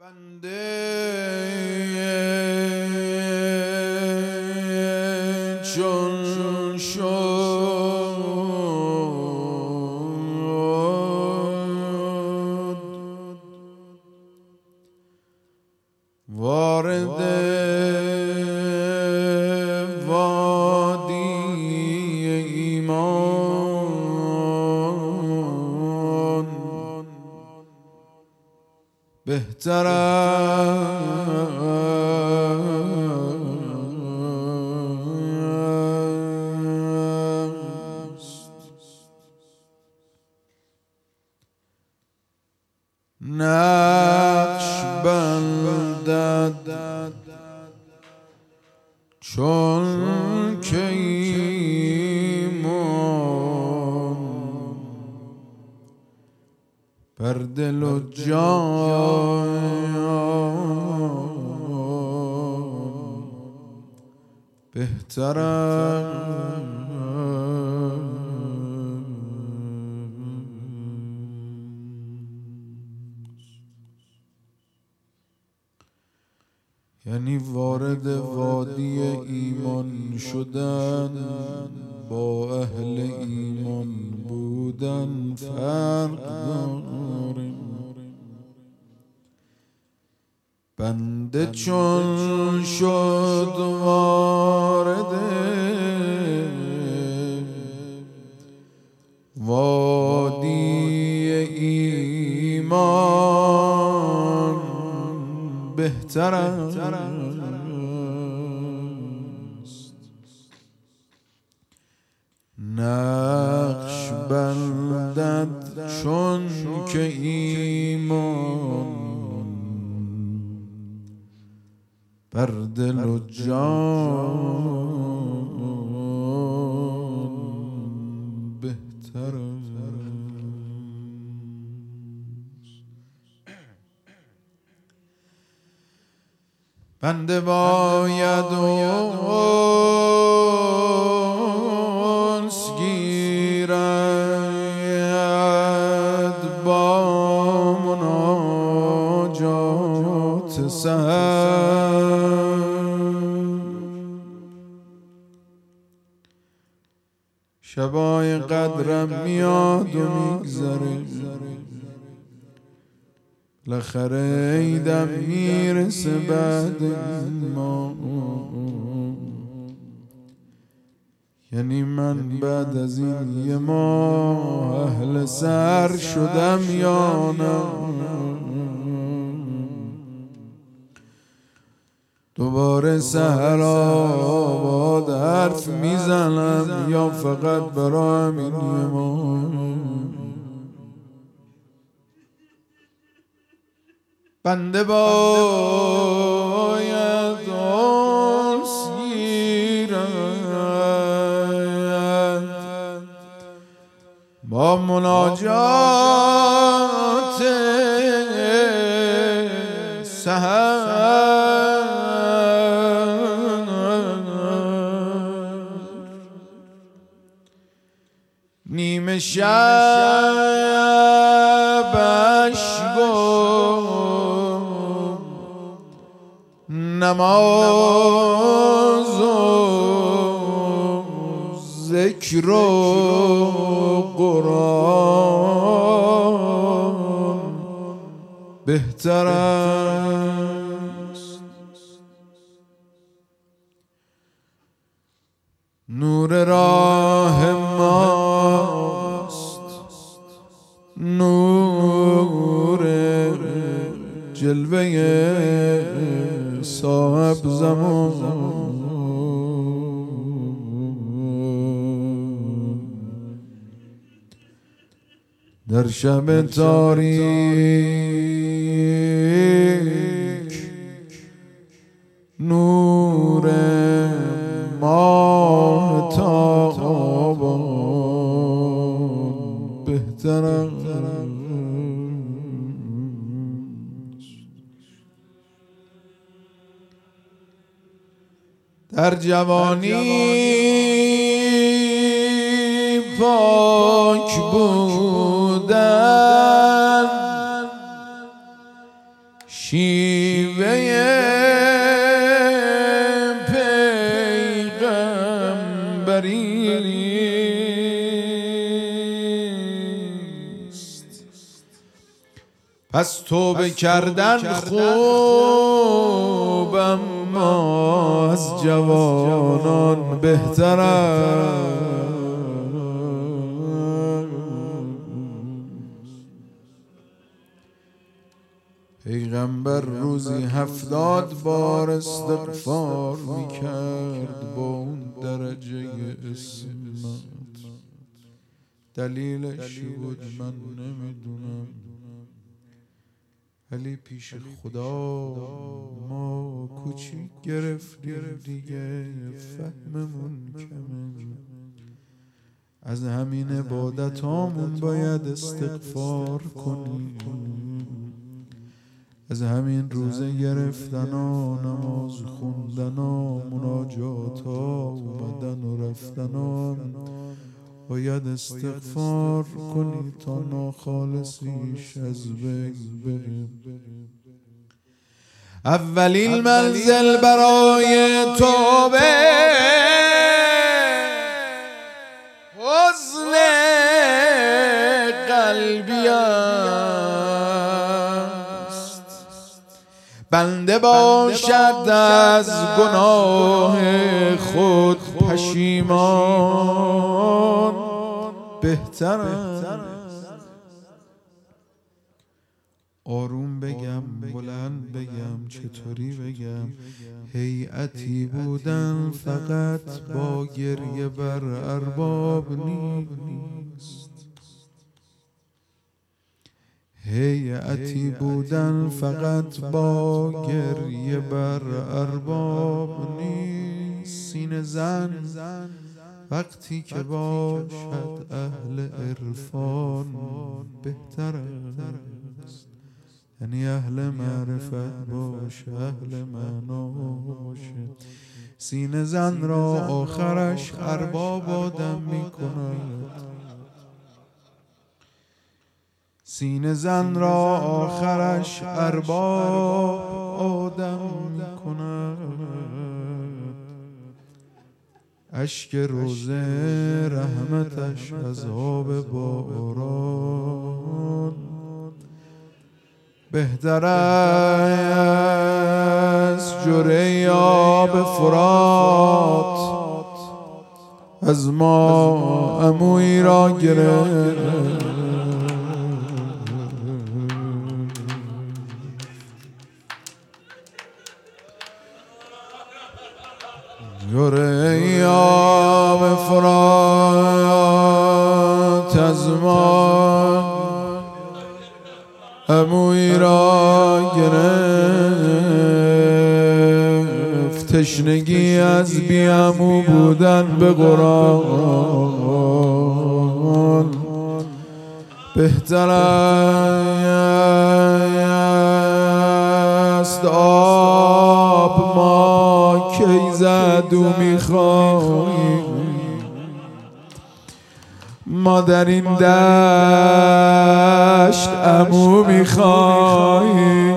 بنده چون شد وارد وادی ایمان بهتر است نقش بندد چون که ایمان بر دل و جان بهتر است یعنی وارد وادی ایمان شدن با اهل ایمان بودن فرق داره. بنده چون شد وارد وادی ایمان بهتر است نقش بندد چون که ایمان بر دل و جان بهتر است. بنده باید انس گیرد با مناجات سحر شبای قدرم میاد و میگذره بالاخره عیدم میرسه بعد ما یعنی من بعد از این یه ماه اهل سر شدم یا نه دوباره سحر آباد حرف میزنم یا فقط برای همین یه ماه بنده باید انس گیرد با مناجات سحر نیمه شبش نماز و ذکر و قرآن بهتر است نور راه ماست نور جلوه صاحب زمان در شب تاریک نور ماه تابان بهتر است در جوانی پاک بودن شیوه پیغمبریست. پس توبه کردن خوب، اما از جوانان بهتر است. پیغمبر روزی 70 بار استغفار میکرد با اون درجه اسمت. دلیلش بود من نمیدونم، ولی پیش خدا ما کوچیک گرفتیم دیگه، فهممون کمه. از همین عبادتامون باید استغفار کنیم، از همین روزه گرفتن و نماز خوندن و مناجات ها اومدن و رفتن و باید استغفار کنی تا ناخالصیش از بین بره. اولین منزل برای توبه حزن قلبی است. بنده باشد از گناه خود پشیمان بهتر است. آروم بگم، بلند بگم، چطوری بگم؟ هیئتی بودن فقط با گریه بر ارباب نیست. هیئتی بودن فقط با گریه بر ارباب نیست. سینه زن وقتی که باشد اهل عرفان بهتر است. یعنی اهل معرفت باشه، اهل معنا باشه. سینه زن را آخرش ارباب آدم می کند. سینه زن را آخرش ارباب آدم می کند. اشک روزه رحمتش از آب باران بهتر از جرعه آب فرات. از ما عمویی را گرفت، جرعه آب فرات از ما عمویی را گرفت. تشنگی از بی عمو بودن به قرآن بهتر است. آب ما کی زد و میخواییم، ما در این دشت عمو میخواییم.